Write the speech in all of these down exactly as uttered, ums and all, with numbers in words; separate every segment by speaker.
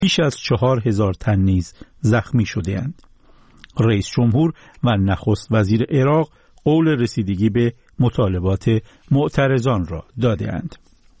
Speaker 1: بیش از چهار هزار تن نیز زخمی شده‌اند. رئیس جمهور و نخست وزیر عراق قول رسیدگی به مطالبات معترضان را داده‌اند.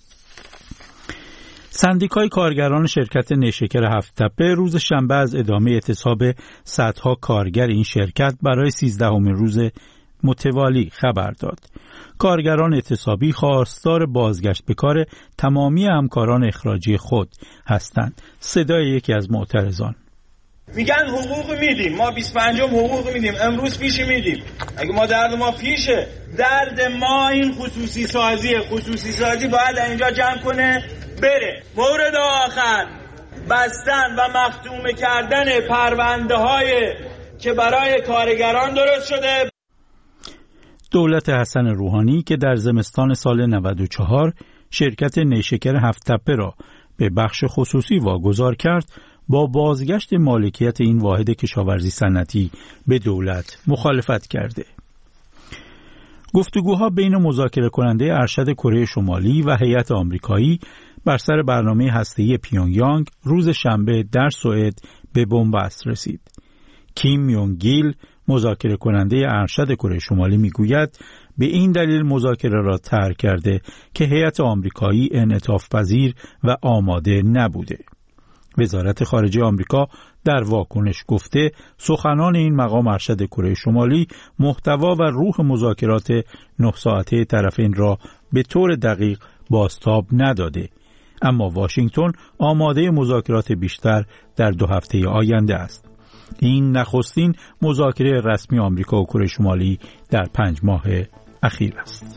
Speaker 1: سندیکای کارگران شرکت نیشکر هفت تپه روز شنبه از ادامه اعتصاب صدها کارگر این شرکت برای سیزدهمین روز متوالی خبر داد. کارگران اعتصابی خواستار بازگشت به کار تمامی همکاران اخراجی خود هستند. صدای یکی از معترضان:
Speaker 2: میگن حقوق میدیم، ما بیست و پنجم حقوق میدیم، امروز پیشی میدیم. اگه ما درد ما پیشه، درد ما این خصوصی سازی خصوصی سازی باید اینجا جمع کنه بره. مورد آخر بستن و مختوم کردن پرونده های که برای کارگران درست شده.
Speaker 1: دولت حسن روحانی که در زمستان سال نود و چهار شرکت نیشکر هفت تپه را به بخش خصوصی واگذار کرد، با بازگشت مالکیت این واحد کشاورزی صنعتی به دولت مخالفت کرده. گفتگوها بین مذاکره کننده ارشد کره شمالی و هیئت آمریکایی بر سر برنامه هسته‌ای پیونگیانگ روز شنبه در سوئد به بنبست رسید. کیم یونگ گیل، مذاکره کننده ارشد کره شمالی، میگوید به این دلیل مذاکره را طرح کرده که هیئت آمریکایی انعطاف پذیر و آماده نبوده. وزارت خارجه آمریکا در واکنش گفته سخنان این مقام ارشد کره شمالی محتوا و روح مذاکرات نه ساعته طرفین را به طور دقیق بازتاب نداده، اما واشنگتن آماده مذاکرات بیشتر در دو هفته آینده است. این نخستین مذاکره رسمی آمریکا و کره شمالی در پنج ماه اخیر است.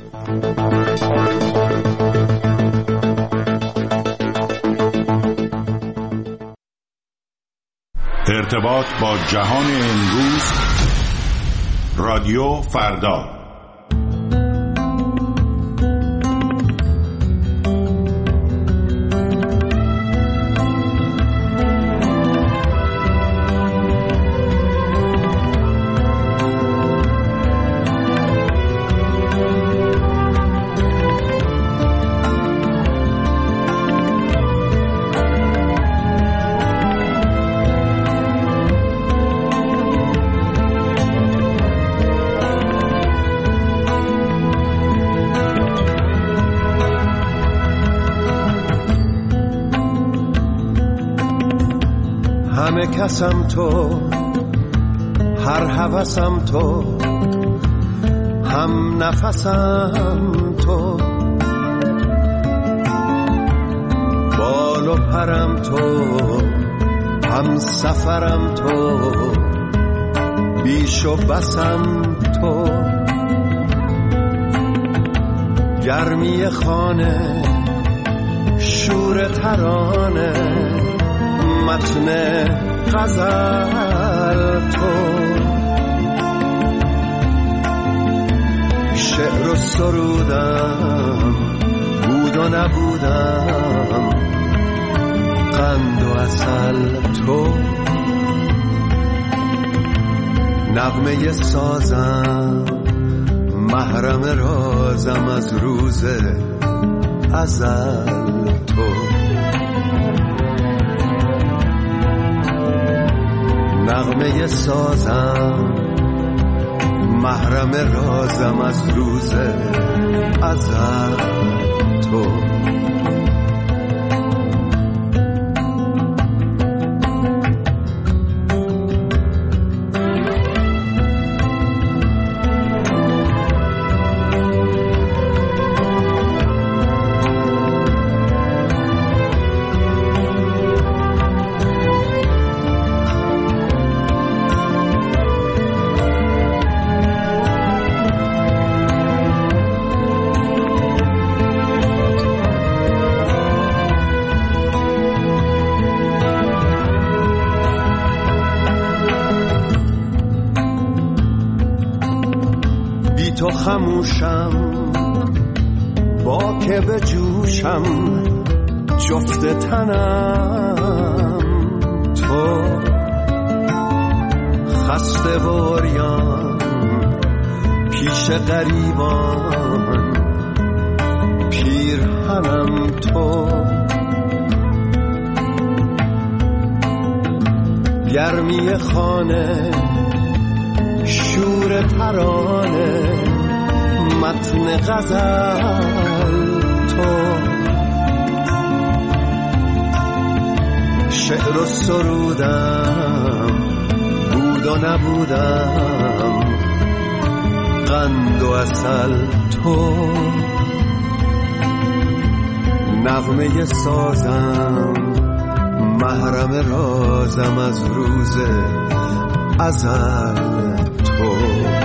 Speaker 3: ارتباط با جهان امروز، رادیو فردا.
Speaker 4: همه کسم تو، هر هوسم تو، هم نفسم تو، بال و پرم تو، هم سفرم تو، بیش و بسم تو، گرمی خانه، شور ترانه، متن غزل تو، شعر و سرودم، بود و نبودم، قند و عسل تو، نغمه سازم، محرم رازم از روز ازل تو، نغمه سازم، محرم رازم از روز ازل تو. تو خموشم با که به جوشم، جفت تنم تو، خسته و عریان پیش غریبان، پیرهنم تو، گرمی خانه شور ترانه متن غزل تو شعر و سرودم بود و نبودم قند و عسل تو نغمه سازم محرم رازم از روز ازل تو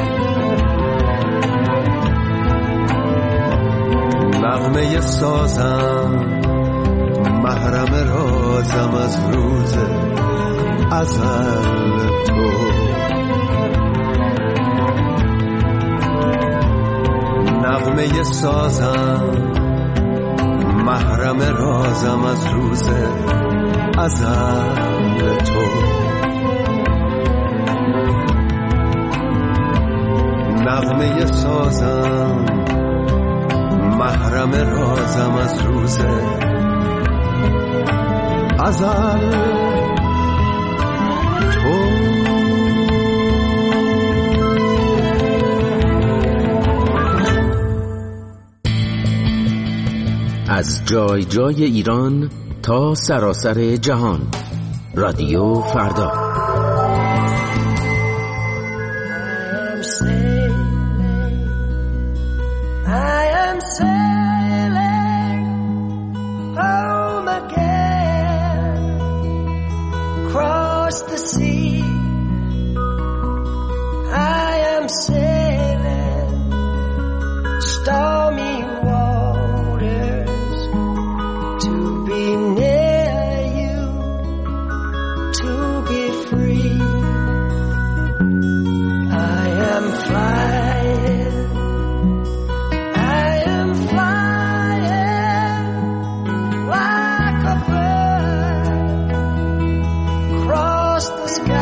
Speaker 4: نغمه سازم محرم رازم از روز ازل تو نغمه سازم محرم رازم از روز ازل تو نغمه سازم محرم رازم از روز ازل تو
Speaker 5: از جای جای ایران تا سراسر جهان رادیو فردا.
Speaker 6: The sky.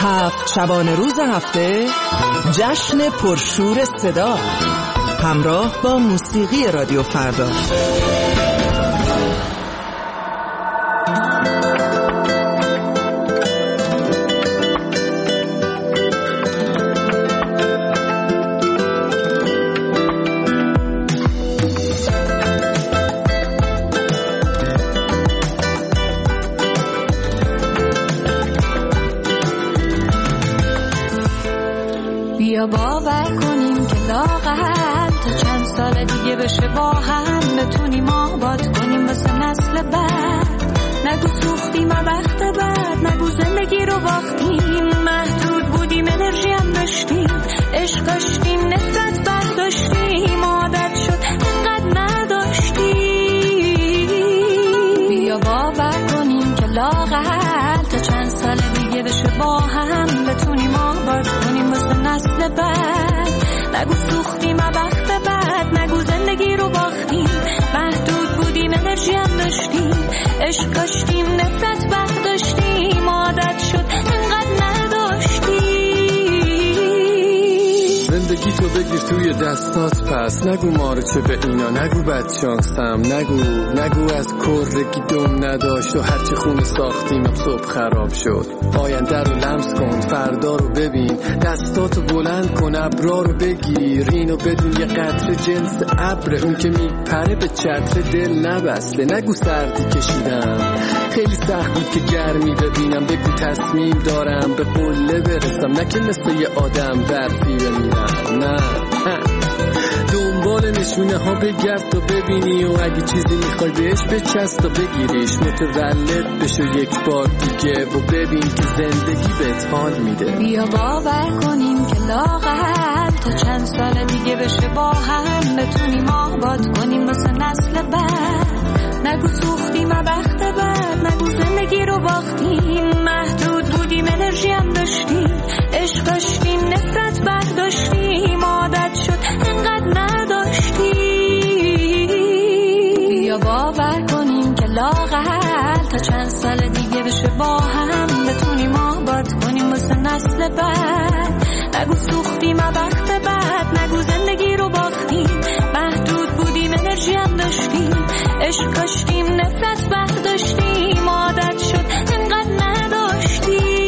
Speaker 6: هفت شبانه روز هفته جشن پرشور صدا همراه با موسیقی رادیو فردا.
Speaker 7: بیا باور کنیم که لاغر تا چند سال دیگه بشه با هم بتونیم آباد کنیم واسه نسل بعد. نگو سوختیم وقت بعد، نگو زندگی رو باختیم، محدود بودیم انرژی هم داشتیم، عشق داشتیم نفرت برداشتیم، عادت شد اینقدر نداشتیم. بیا باور کنیم که لاغر تا چند سال دیگه بشه با هم بتونیم آباد کنیم واسه نسل بعد. نگو سوختیم وقت بعد، نگو زندگی رو باختیم، محدود بودیم انرژی هم داشتیم، عشق داشتیم نفرت برداشتیم، عادت شد اینقدر نداشتیم.
Speaker 8: زندگی تو بگیر توی دستات پس، نگو ما رو چه به اینا، نگو بدشانسم، نگو نگو از کرگی دم نداشت و هرچی خونه ساختیم اب صبح خراب شد. آینده رو لمس کن، فردا رو ببین، دستاتو بلند کن، ابرا رو بگیر، اینو بدون یه قطره جنس ابر، اون که میپره به چتر دل نبسته. نگو سردی کشیدم خیلی سخت بود که گرمی ببینم، بگو تصمیم دارم به قله برسم، نه که مثل یه آدم برفی بمیرم. نه دنبال نشونه ها بگرد تا ببینی و اگه چیزی میخوای بهش بچست تا بگیریش، متولد بشو یک بار دیگه و ببین که زندگی بهت حال میده.
Speaker 7: بیا باور کنیم که لاغر تا چند سال دیگه بشه با هم بتونیم آباد کنیم واسه نسل بعد. نگو سوختیم وقت بعد، نگو زندگی رو باختیم، محدود بودیم انرژی هم داشتیم، عشق داشتیم نفرت برداشتیم، عادت شد اینقدر نداشتیم. بیا باور کنیم که لاغر تا چند سال دیگه بشه با هم بتونیم آباد کنیم واسه نسل بعد. نگو سوختیم وقت بعد، نگو زندگی رو باختیم، محدود بودیم انرژی هم داشتیم، عشق داشتیم نفرت برداشتیم، عادت شد اینقدر نداشتیم.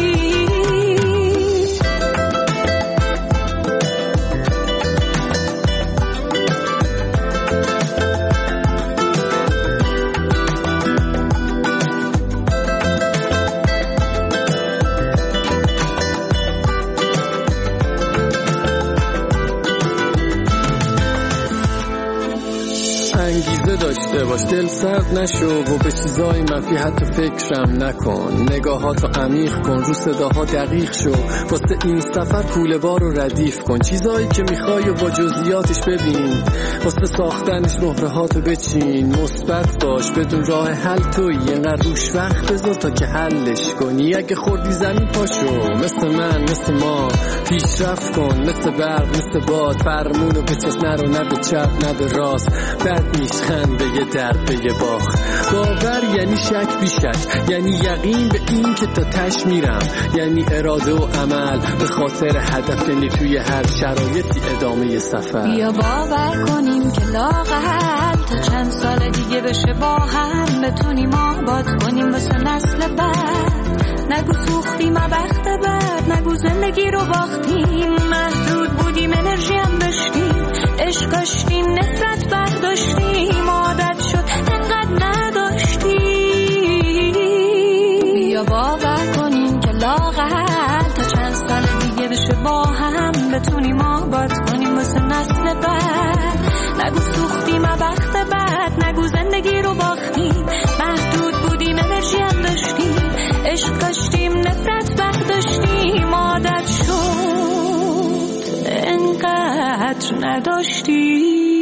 Speaker 8: انگیزه داشته باش، دل سرد نشو و به چیزای منفی حتی فکرم نکن، نگاهاتو عمیق کن، رو صداها دقیق شو، واسه این سفر کوله بار رو ردیف کن، چیزایی که میخوای و با جزئیاتش ببین، واسه ساختنش مهرهاتو بچین، مثبت باش بدون راه حل تویی، اینقدر روش وقت بذار تا که حلش کنی، اگه خوردی زمین پاشو، مثل من مثل ما پیشرفت کن، مثل برق مثل باد، فرمونو بچس نرو نه به چپ نه به راست، بد نیست خنده یه درد به یه باخت. باور یعنی شک بی شک، یعنی یقین به این که تا تش میرم، یعنی اراده و عمل به خاطر هدف، یعنی توی هر شرایطی ادامه سفر.
Speaker 7: بیا باور کنیم که لاغر تا چند سال دیگه بشه با هم بتونیم آباد کنیم واسه نسل بعد. نگو سوختیم وقت بعد، نگو زندگی رو باختیم، محدود بودیم انرژی هم داشتیم، عشق داشتیم نفرت برداشتیم، عادت شد اینقدر نداشتیم. بیا باور کنیم که لاغر تا چند سال دیگه بشه با هم بتونیم آباد کنیم واسه نسل بعد. نگو سوختیم وقت بعد، نگو زندگی رو باختیم، محدود بودیم انرژی هم داشتیم، عشق داشتیم نفرت برداشتیم، عادت شد انقدر نداشتیم.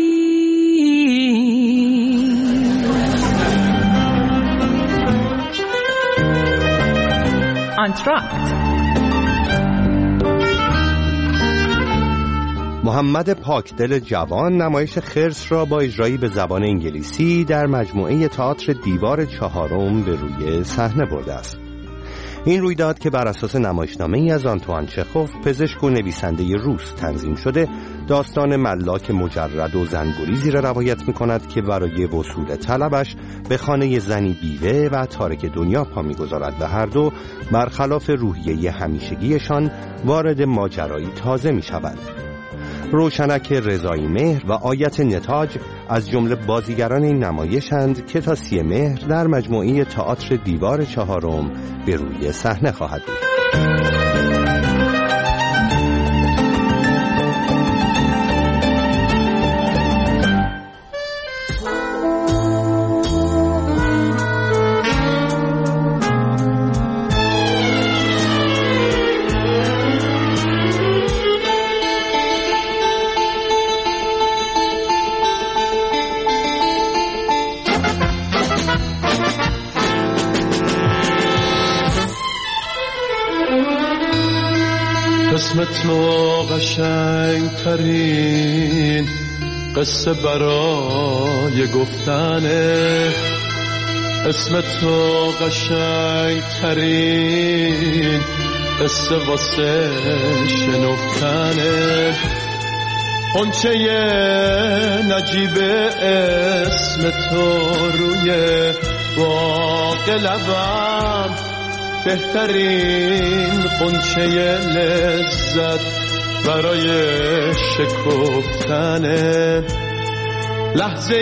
Speaker 6: آنتراکت.
Speaker 9: محمد پاکدل جوان نمایش خرس را با اجرایی به زبان انگلیسی در مجموعه تئاتر دیوار چهارم به روی صحنه برده است. این رویداد که بر اساس نمایشنامه‌ای از آنتوان چخوف، پزشک و نویسنده روس، تنظیم شده، داستان ملاک مجرد و زنگوریزی را روایت می‌کند که برای وصول طلبش به خانه زنی بیوه و تارک دنیا پا می‌گذارد و هر دو برخلاف روحیه همیشگیشان وارد ماجرایی تازه می‌شوند. روشنک رضایی مهر و آیت نتاج از جمله بازیگران این نمایشند که تا سی مهر در مجموعه تئاتر دیوار چهارم به روی صحنه خواهد بود.
Speaker 10: اسم تو قشنگ ترین قصه برای گفتنه، اسم تو قشنگ ترین قصه واسه شنفتنه. قنچه نجیب اسم تو روی باغ لبم، بهترین قنچه لذت برای شکفتنه. لحظه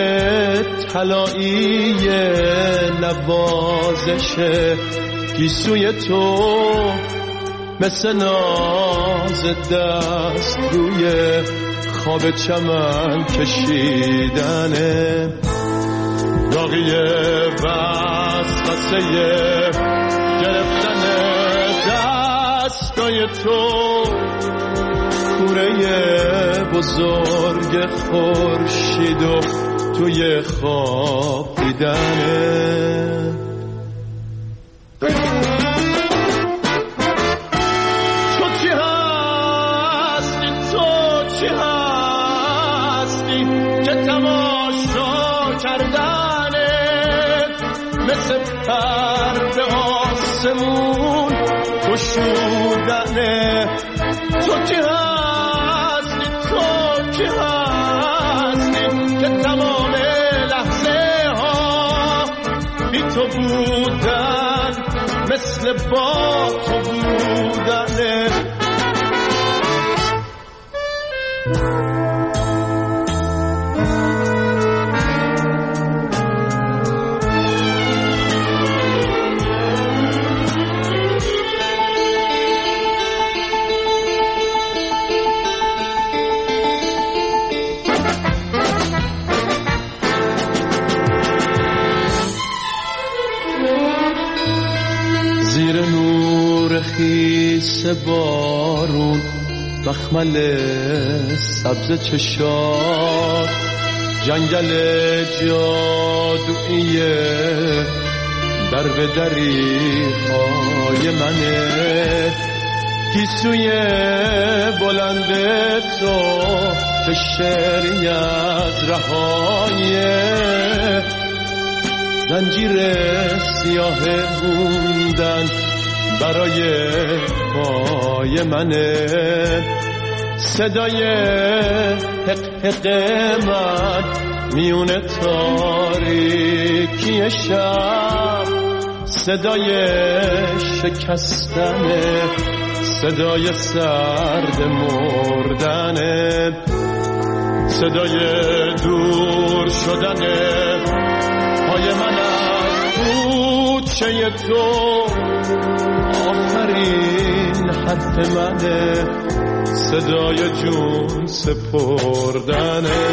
Speaker 10: طلایی نوازش گیسوی تو، مثل ناز دست روی خواب چمن کشیدنه. داغی وسوسه گرفتن دستای تو، کوره بزرگ خورشید و توی خواب دیدنه. تو چی هستی، تو چی هستی که تماشا کردنت مثل پر به آسمون گشودنه. تو کی هستی، تو کی هستی که تمام لحظه ها بی تو بودن مثل با تو بودنه. زیر نور خیس بارون مخمل سبز چشات، جنگل جادویی در به دری های منه. گیسوی بلند تو که شعری از رهای زنجیر سیاه موندن برای پای منه. صدای حق حق من میون تاریکی شب، صدای شکستنه، صدای سرد مردنه، صدای دور شدنه پای من از کوچه تو. آخرین حرف منه، صدای جون سپردنه.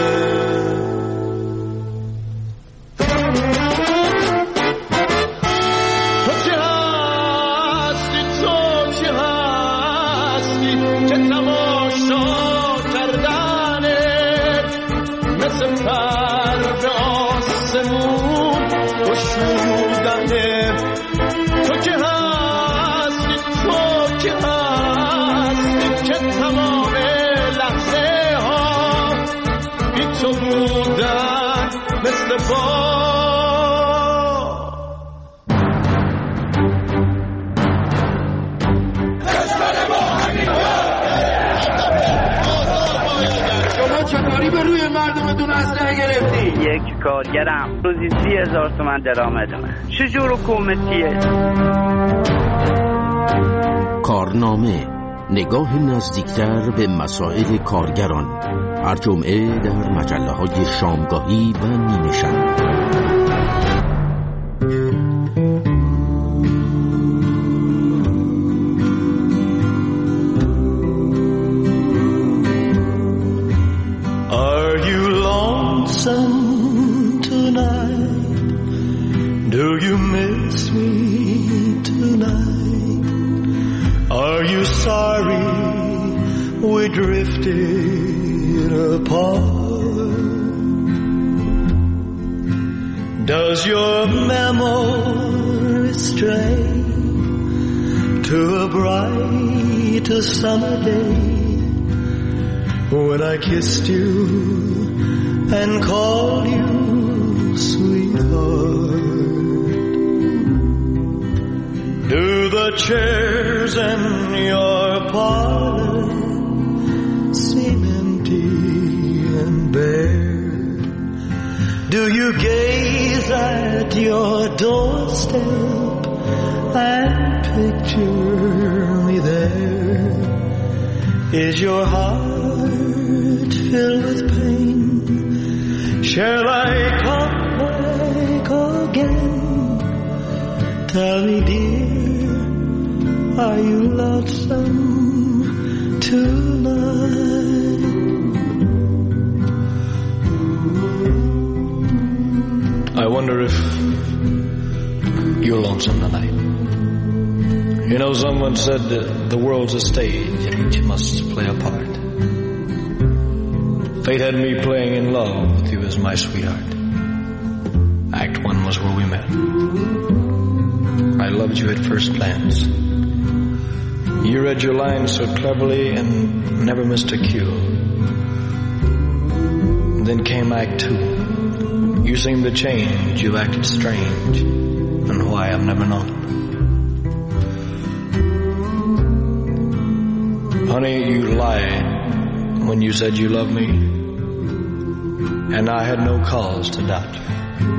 Speaker 10: تو چی هستی، تو چی هستی که تماشا کردنه مثل پر به آسمون گشودنه. تو کی هستی، تو کی هستی که تمام لحظه ها بی تو بودن مثل با
Speaker 11: چطوری به روی مردم دون اسلحه گرفتی؟
Speaker 12: یک کارگرم روزی سی هزار تومن درآمد من. چجور حکومتیه؟
Speaker 5: کارنامه، نگاه نزدیکتر به مسائل کارگران، هر جمعه در مجله های شامگاهی و نیمه شب.
Speaker 10: Are you lonesome tonight? Do you miss me tonight? Are you sorry we drifted apart? Does your memory stray to a bright summer day when I kissed you and called you sweetheart? Do the chairs in your parlor seem empty and bare? Do you gaze at your doorstep and picture me there? Is your heart filled with pain? Shall I come back again? Tell me, dear, are you lonesome tonight? I wonder if you're lonesome tonight. You know, someone said that the world's a stage and each must play a part. Fate had me playing in love with you as my sweetheart. Act one was where we met. I loved you at first glance. You read your lines so cleverly and never missed a cue. Then came Act two. You seemed to change, you acted strange, and why I've never known. Honey, you lied when you said you loved me, and I had no cause to doubt you.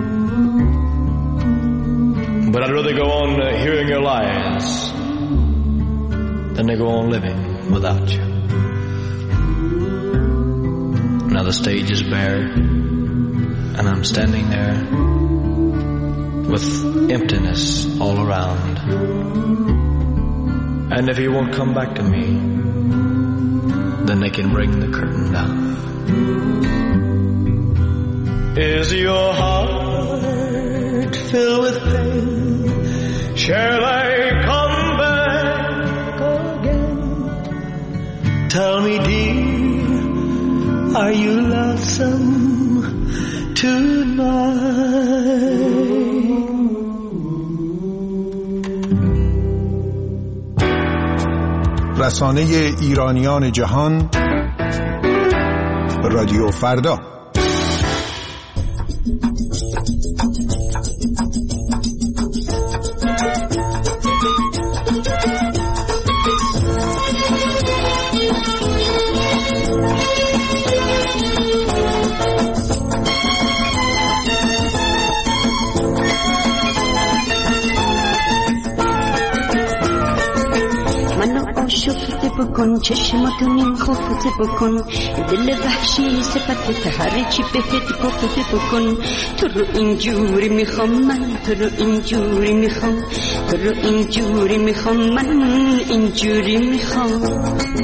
Speaker 10: But I'd rather go on uh, hearing your lies than to go on living without you. Now the stage is bare, and I'm standing there with emptiness all around. And if you won't come back to me, then they can bring the curtain down. Is your heart filled with pain? Shall I come back again? Tell me, dear, are you lonesome tonight?
Speaker 13: رسانه ایرانیان جهان، رادیو فردا.
Speaker 14: بکن چشماتو نیم خفته بکن، دل وحشی صفت هر چی بهت گفته بکن. تو رو اینجوری میخوام من، تو رو اینجوری میخوام، تو رو اینجوری میخوام من، اینجوری میخوام.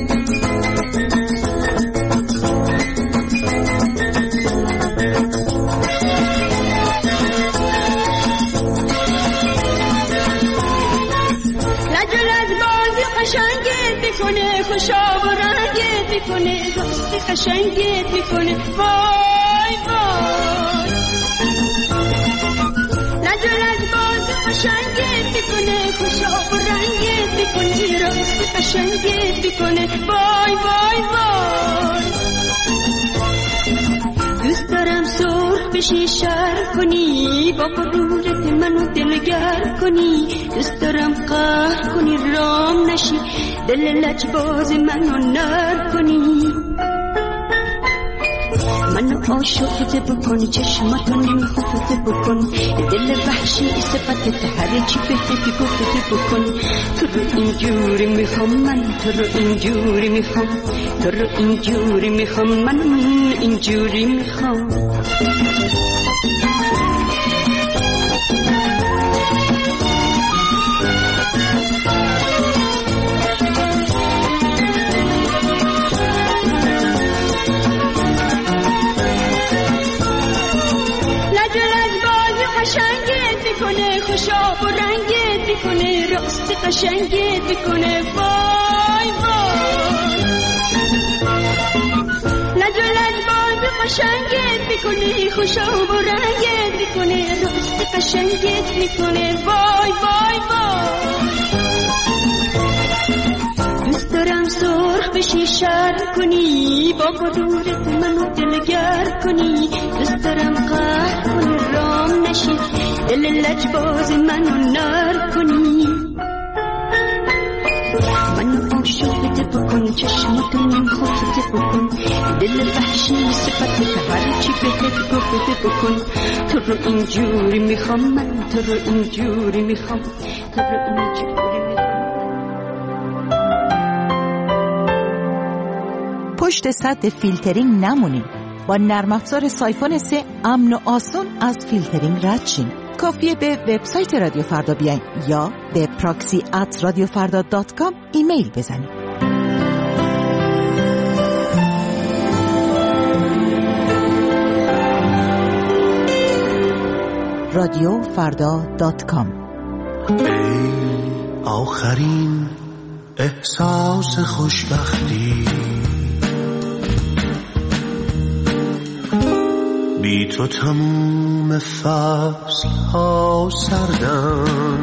Speaker 14: خوشا و رنگت میکنه، دوست قشنگت میکنه، وای وای. نظر از باز قشنگت میکنه، خوشا و رنگت میکنه، دوست قشنگت میکنه، وای وای وای. دوست دارم سرخ بشی شر کنی، با غرورت منو دلگر کنی. دوست دارم قهر کنی رام نشی، دل لجباز منو نر کنی. منو عاشقت بکن چشماتو نمیخوفت بکن دل وحشی صفت هر چی بهت گفت بکن تو رو اینجوری میخوام من تو رو اینجوری میخوام تو رو اینجوری میخوام من اینجوری میخوام خوشاب و رنگت میکنه راست قشنگت میکنه وای وای لج و لج باز قشنگت میکنه خوشاب و رنگت میکنه راست قشنگت میکنه وای وای وای دوست دارم سرخ بشی شر کنی با غرورت منو دلگر کنی دوست دارم قهر کنی رام نشی دل لجباز منو نر کنی منو عاشقت بکن چشماتو نمیخوفت بکن دل وحشی صفت هر چی بهت گفت بکن تو رو اینجوری میخوام من تو رو اینجوری میخوام تو رو اینجوری میخوام
Speaker 15: پشت سد فیلترینگ نمونین. با نرم افزار سایفون سه امن و آسون از فیلترینگ رد شین. کافیه به وبسایت رادیو فردا بیاین یا به پراکسی ات رادیو فردا دات کام ایمیل بزنید. رادیو فردا دات کام.
Speaker 4: ای آخرین احساس خوشبختی بی تو تموم فصل ها سردن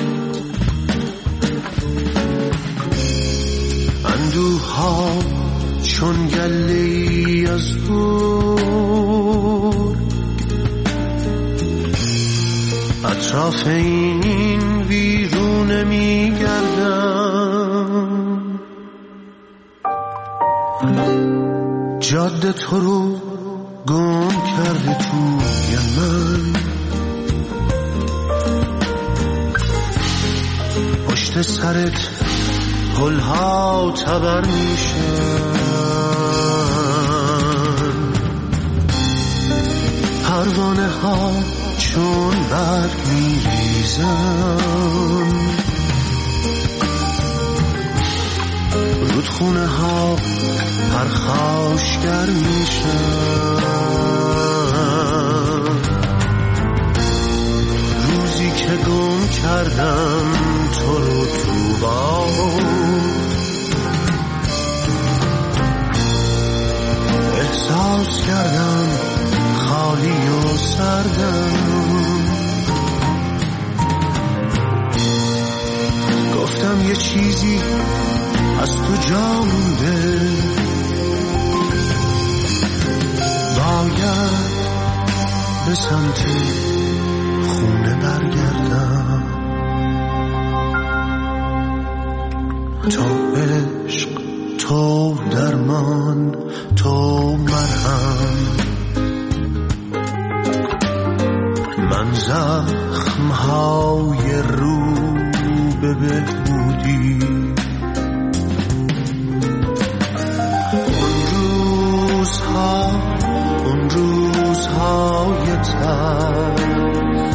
Speaker 4: اندوه ها چون گلی از دور اطراف این ویرونه می گردم جاده تو رو گم کرده توی من پشت سرت گلها تبر میشن پروانه ها چون برگ میریزن رودخونه ها پرخاشگر میشن روزی که گم کردم تو رو تو باد احساس کردم خالی و سردم گفتم یه چیزی از تو جا مونده باید به سمت خونه برگردم تو عشق تو درمان تو مرهم من زخم های رو به بهبودی اون روزها اون روزهای تلخ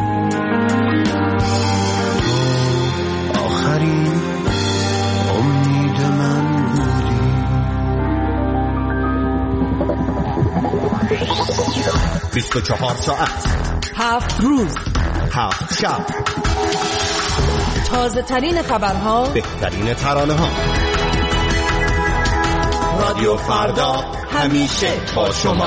Speaker 4: آخرین امید من بودی
Speaker 9: بیست و چهار ساعت
Speaker 6: هفت روز
Speaker 9: هفت شب
Speaker 6: تازه ترین خبرها
Speaker 9: بهترین ترانه ها رادیو فردا همیشه با شما.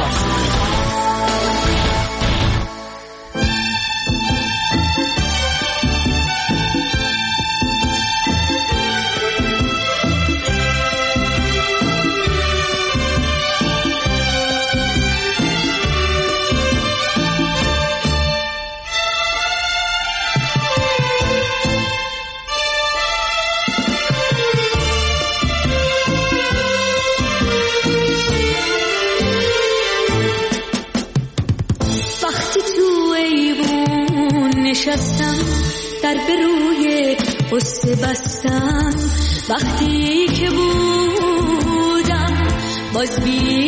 Speaker 7: نشستم در به روی قصه بستم وقتی که بودم باز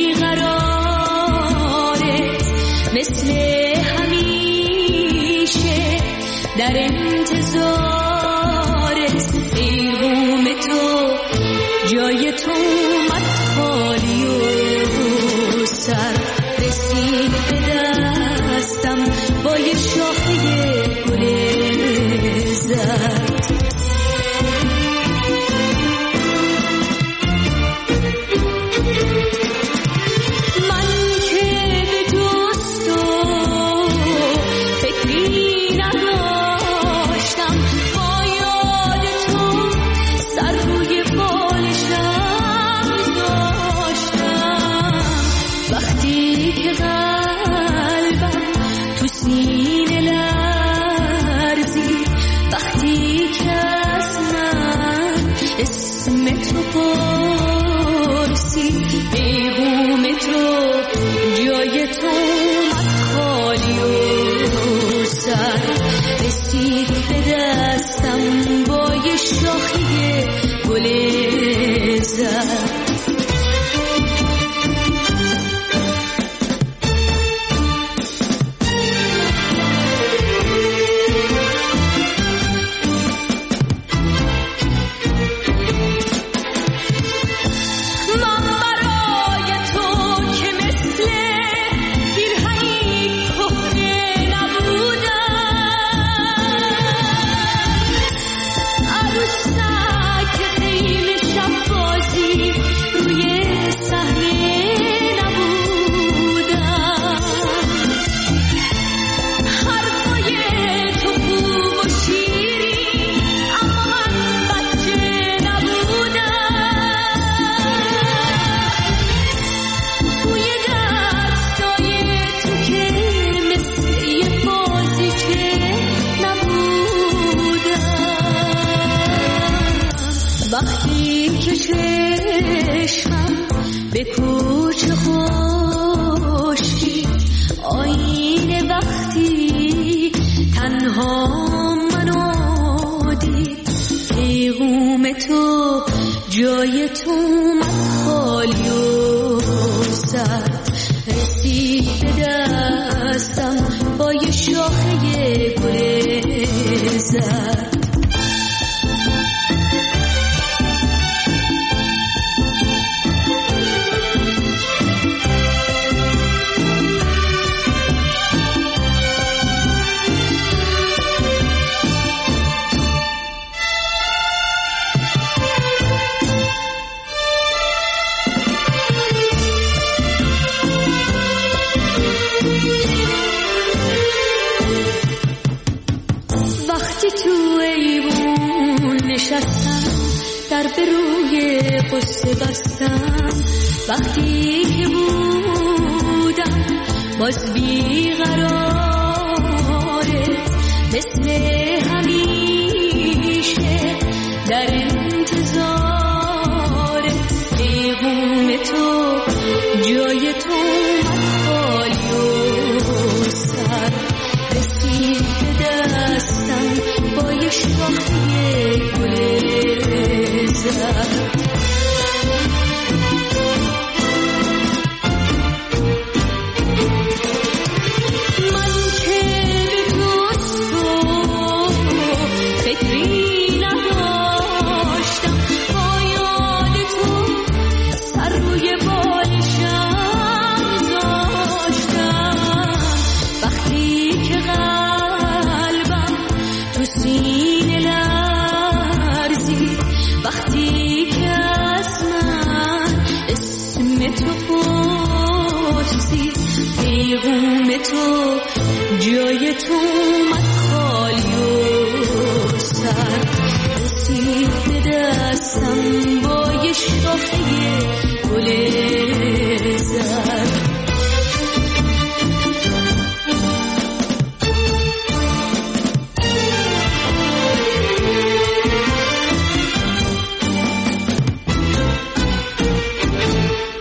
Speaker 7: بیقراره مثل همیشه در انتظارت پیغام تو جای تو اومد خالی و سر رسید به دستم با یه شاخه گل زرد وقتی که بودم باز بیقراره مثل همیشه در انتظار پیغام تو جای تو اومد خالی و سر رسید به دستم با یه شاخه گل زرد تو جای تو اومد خالی و سر رسید به دستم با یه شاخه گل زرد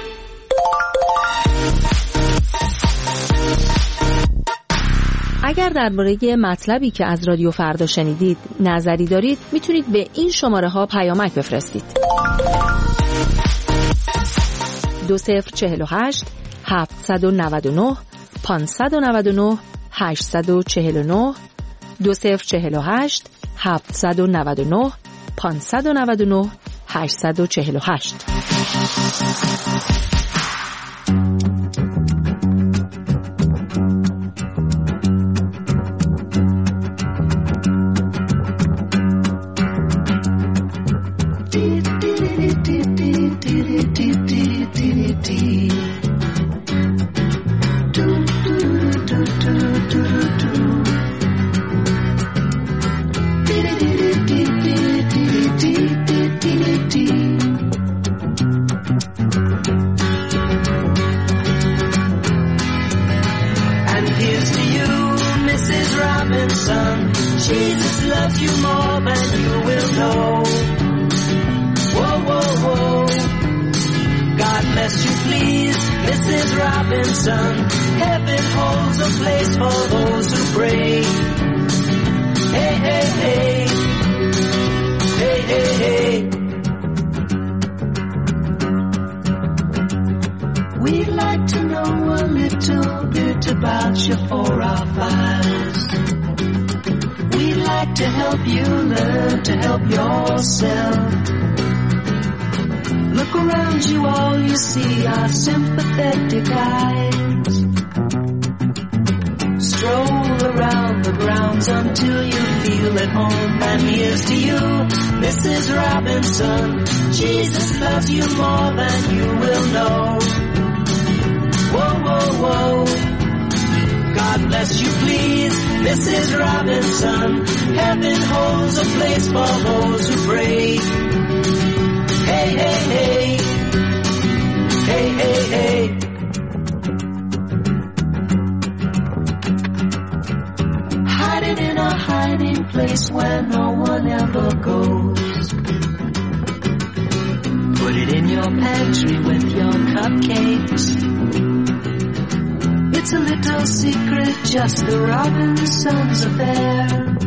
Speaker 15: اگر
Speaker 16: درباره مطلبی که از رادیو فردا شنیدید نظری دارید میتونید به این شماره ها پیامک بفرستید. دو صفر چهل و هشت هفتصد و نود و نه پانصد و نود و نه هشتصد و چهل و نه دو صفر چهل و هشت هفتصد و نود و نه پانصد و نود و نه هشتصد و چهل و هشت.
Speaker 17: Until you feel at home. And here's to you, Missus Robinson. Jesus loves you more than you will know. Whoa, whoa, whoa. God bless you, please, Missus Robinson. Heaven holds a place for those who pray. Hey, hey, hey. Hey, hey, hey. In a hiding place where no one ever goes. Put it in your pantry with your cupcakes. It's a little secret, just the Robinsons' affair.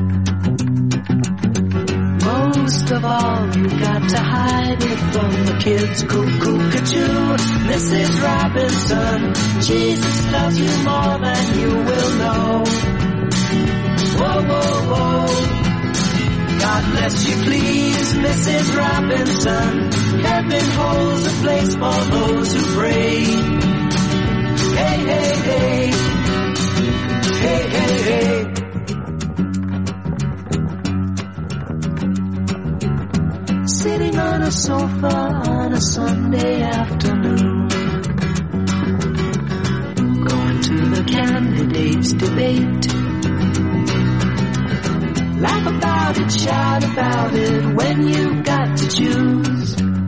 Speaker 17: Most of all, you got to hide it from the kids. Cuckoo-ca-choo, Missus Robinson. Jesus loves you more than you will know. Whoa, whoa, whoa. God bless you, please, Missus Robinson. Heaven holds a place for those who pray. Hey, hey, hey. Hey, hey, hey. Sitting on a sofa on a Sunday afternoon, going to the candidates' debate. Laugh about it, shout about it when you've got to choose.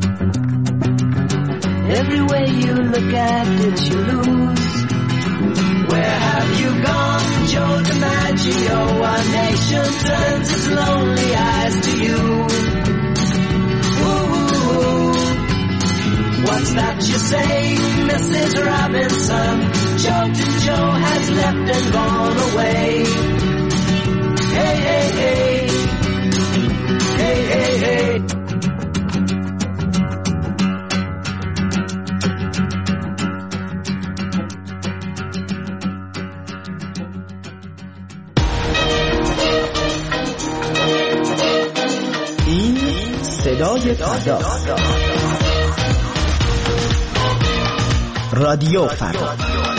Speaker 17: Every way you look at it, you lose. Where have you gone, Joe DiMaggio? Our nation turns its lonely eyes to you. Ooh, what's that you say, Missus Robinson? Joltin' Joe has left and gone away. Hey, hey, hey. Hey, hey, hey.
Speaker 6: این صدای فردا، رادیو فردا.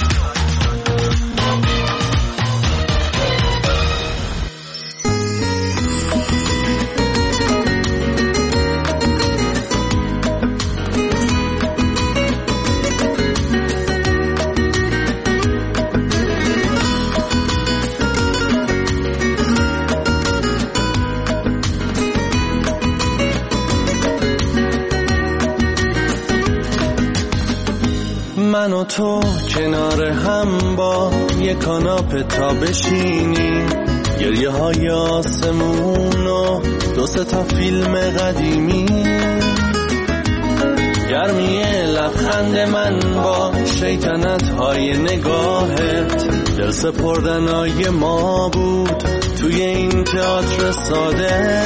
Speaker 18: من و تو کنار هم با یک کاناپه تا بشینیم، گریه های آسمون و دو سه تا فیلم قدیمی، گرمی لبخند من با شیطنت های نگاهت، دل سپردنای ما بود توی این تئاتر ساده.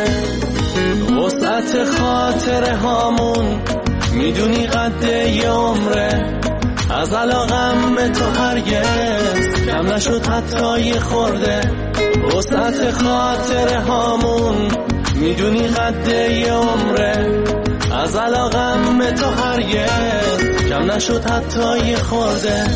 Speaker 18: وسعت خاطره هامون میدونی قد یه عمره، از علاقم به تو هرگز کم نشد حتی یه خورده. وسعت خاطره هامون میدونی قد یه عمره، از علاقم به تو هرگز کم نشد حتی یه خورده.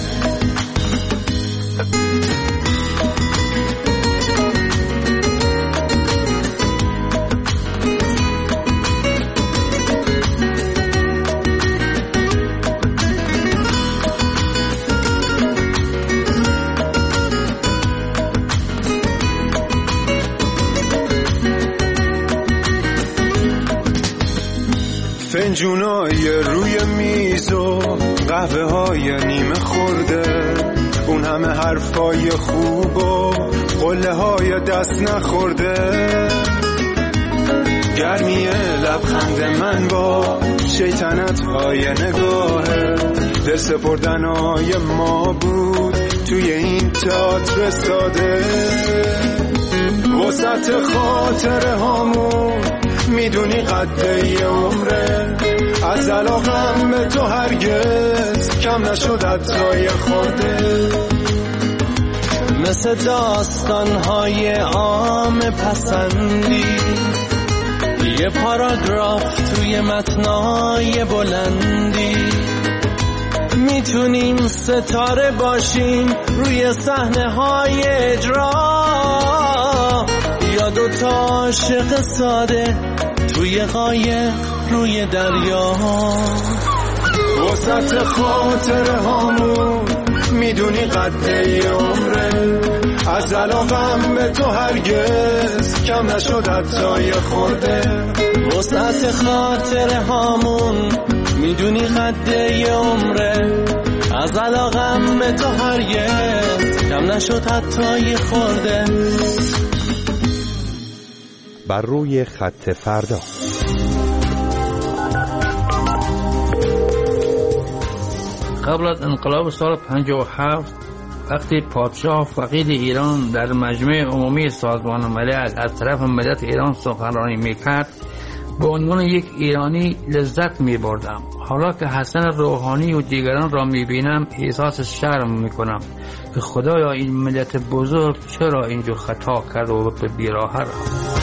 Speaker 4: فنجونای روی میز و قهوه های نیمه خورده، اون همه حرفای خوب و قله های دست نخورده. گرمی لبخند من با شیطنت های نگاهه، دل سپردنای ما بود توی این تئاتر ساده. وسط خاطره هامون میدونی قد یه عمره، از علاقم به تو هرگز کم نشد حتی یه خورده.
Speaker 18: مثل داستانهای عام پسندی، یه پاراگراف توی متنای بلندی، میتونیم ستاره باشیم روی صحنه های اجرا، یا دوتا عاشق ساده توی قایق روی دریا.
Speaker 4: وسط خاطره هامون میدونی قد یه عمره، از علاقم به تو هرگز کم نشد حتی یه خورده.
Speaker 18: وسط خاطره هامون میدونی قد یه عمره، از علاقم به تو هرگز کم نشد حتی یه خورده.
Speaker 9: بر روی خط فردا.
Speaker 19: قبل از انقلاب سال پنجاه و هفت وقتی پادشاه فقید ایران در مجمع عمومی سازمان ملل از طرف ملت ایران سخنرانی میکرد، به عنوان یک ایرانی لذت میبردم. حالا که حسن روحانی و دیگران را میبینم احساس شرم میکنم که خدایا این ملت بزرگ چرا اینجور خطا کرد و به بیراهه رفت.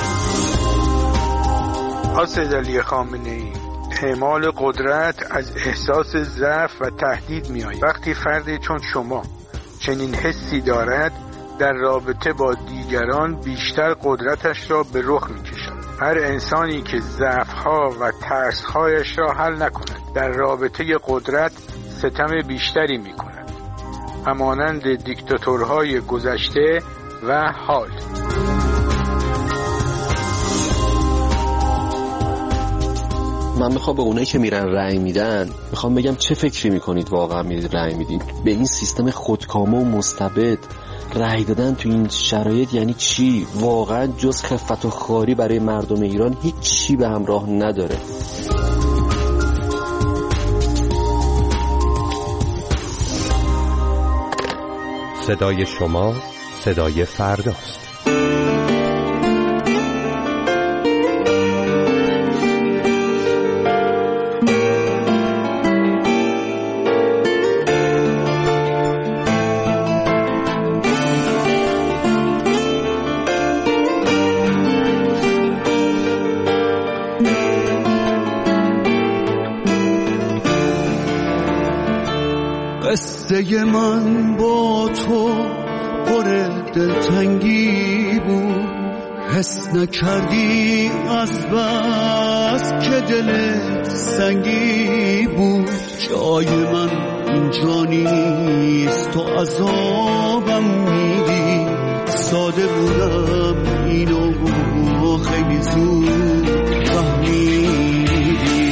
Speaker 20: حسین علی خامنه‌ای: اعمال قدرت از احساس ضعف و تهدید می‌آید. وقتی فردی چون شما چنین حسی دارد، در رابطه با دیگران بیشتر قدرتش را به رخ می‌کشد. هر انسانی که ضعف‌ها و ترس‌هایش را حل نکند، در رابطه قدرت ستم بیشتری می‌کند، همانند دیکتاتورهای گذشته و حال.
Speaker 5: من میخوام به اونایی که میرن رأی میدن میخوام بگم چه فکری میکنید واقعا میرید رأی میدین؟ به این سیستم خودکامه و مستبد رأی دادن تو این شرایط یعنی چی؟ واقعا جز خفت و خواری برای مردم ایران هیچ چی به همراه نداره.
Speaker 9: صدای شما صدای فرداست.
Speaker 4: قصه من با تو پر دلتنگی بود، حس نکردی از بس که دلت سنگی بود. جای من اینجا نیست، تو عذابم میدی. ساده بودم اینو و خیلی زود فهمیدی.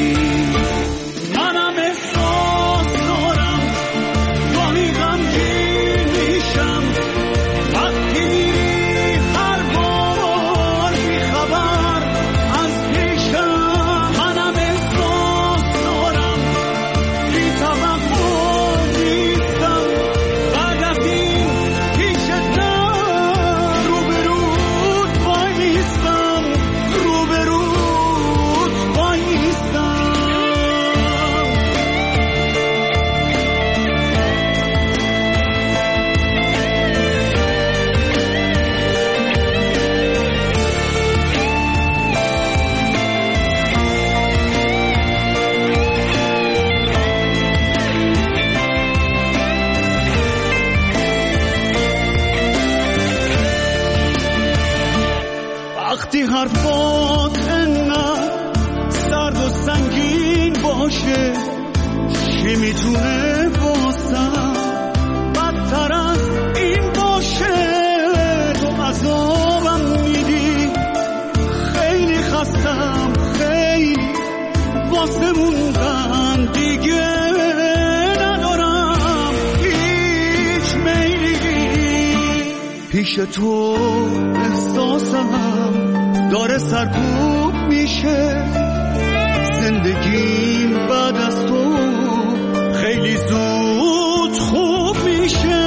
Speaker 21: باشه چی میتونه واسم بدتر از این باشه. تو عذابم میدی خیلی خستم خیلی واسه موندن دیگه ندارم هیچ میلی. پیش تو احساسم داره سرکوب میشه. زندگیم بعد از تو خیلی زود خوب میشه.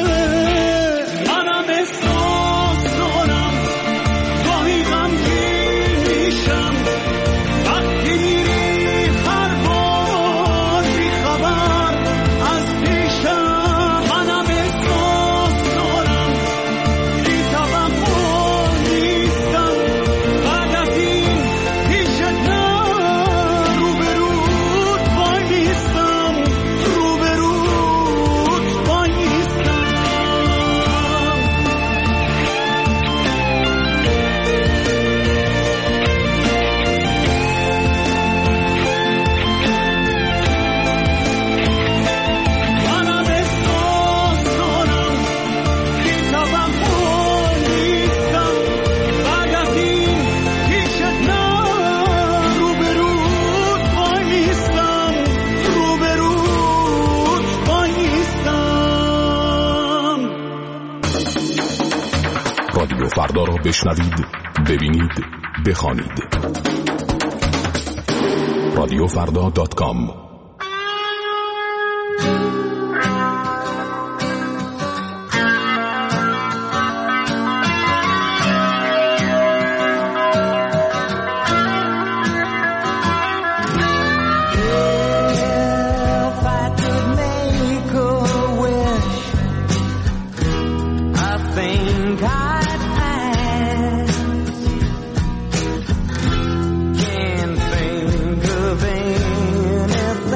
Speaker 21: منم احساس دارم گاهی غمگین میشم وقتی میری هر بار بی خبر از پیشم. منم احساس دارم بی توقع نیستم بعد از این پیشت نه روبروت وای نیستم روبروت وای نیستم. منم احساس دارم بی توقع نیستم بعد از این پیشت نه روبروت وای نیستم روبروت وای نیستم.
Speaker 22: رادیو فردا را بشنوید، ببینید، بخوانید. رادیو فردا دات کام.
Speaker 17: If I could make a wish, I think I'd ask. Can't think of anything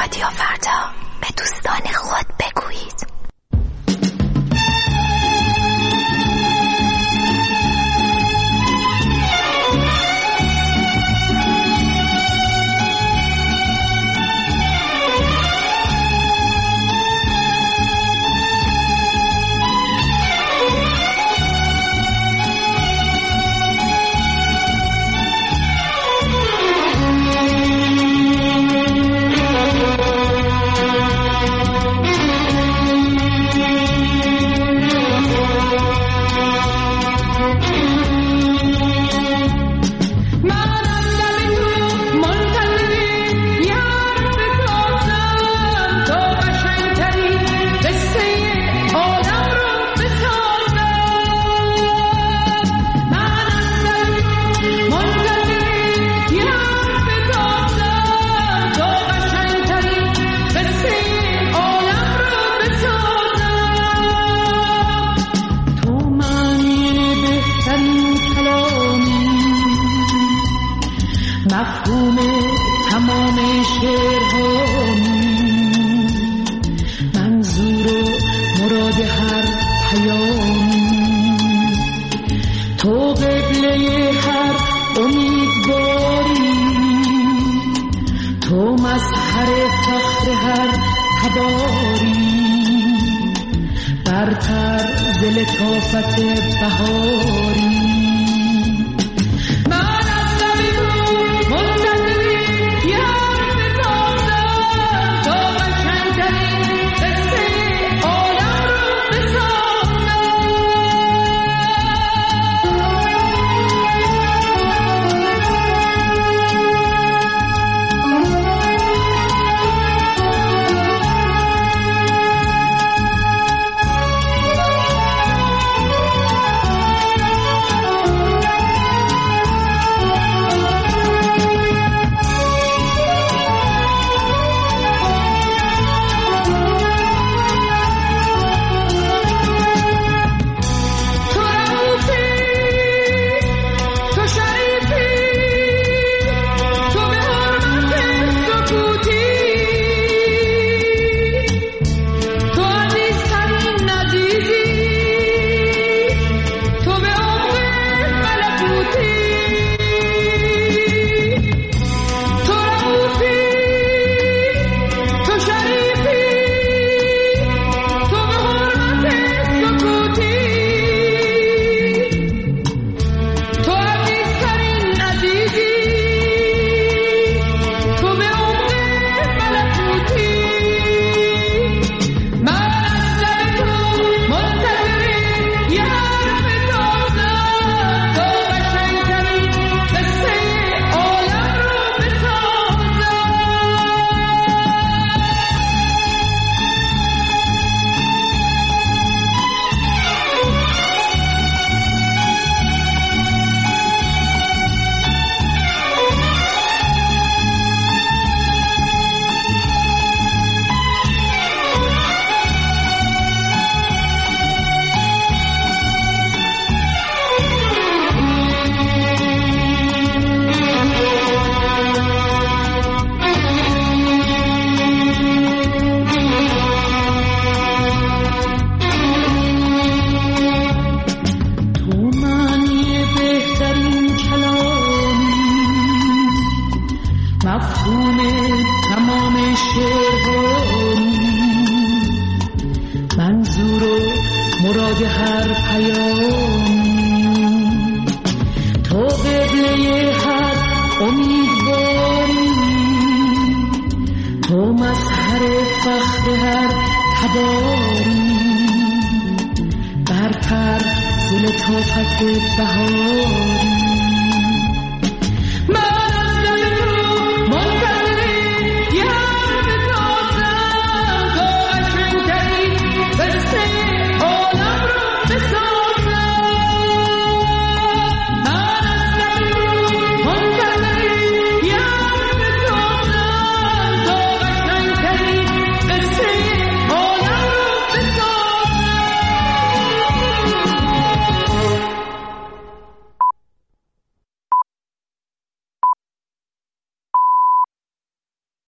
Speaker 1: رادیو فردا به دوستان خود بگویید.
Speaker 2: مفهوم تمام شعرهامون، منظور و مراد هر پیامون، تو قبله هر امیدواری، تو مظهر فخر هر تباری، برتر ز لطافت بهاری. برتر ز لطافت بهاری.